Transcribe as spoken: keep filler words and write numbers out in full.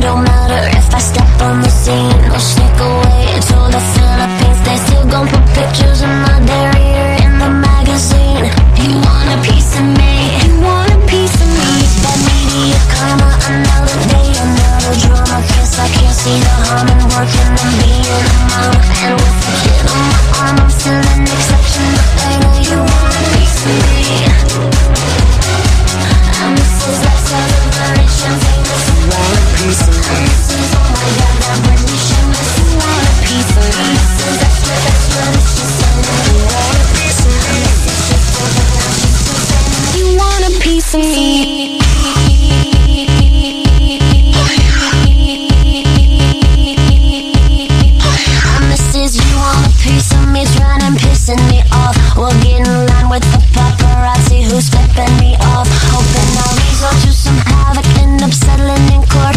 don't matter if I step on the scene or sneak away to the Philippines. They still gon' put pictures of my derriere in the magazine. You want a piece of me? You want a piece of me? It's bad media karma. Another day, another drama. Guess I can't see the harm in working and being a mom. And with a kid on my arm, I'm still an exception. But I know you want a piece of me. And this is like celebration. You want a piece of me. This is, oh my God, that Britney shameless. You want a piece of me. This is extra, extra, this is something. You want a piece of me. This is just over now, she's too famous. You want a piece of me. You want a piece of me, trying and pissing me off. We'll get in line with the paparazzi who's flipping me off. Hoping I'll resort to some havoc, end up settling in court.